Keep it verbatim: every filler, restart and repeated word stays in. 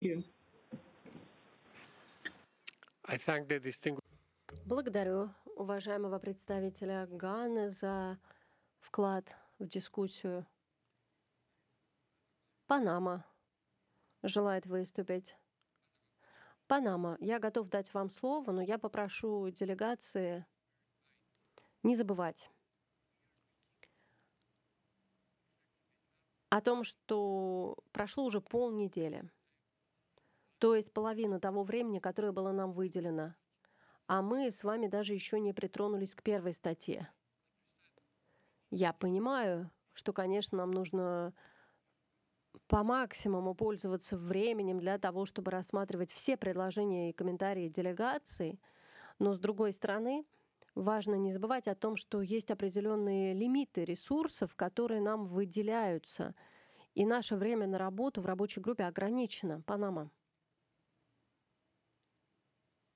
you. I thank the distinguished Благодарю уважаемого представителя Ганы за вклад в дискуссию. Панама желает выступить. Панама, я готов дать вам слово, но я попрошу делегации не забывать о том, что прошло уже полнедели, то есть половина того времени, которое было нам выделено, а мы с вами даже еще не притронулись к первой статье. Я понимаю, что, конечно, нам нужно по максимуму пользоваться временем для того, чтобы рассматривать все предложения и комментарии делегаций, но, с другой стороны, важно не забывать о том, что есть определенные лимиты ресурсов, которые нам выделяются, и наше время на работу в рабочей группе ограничено. Панама.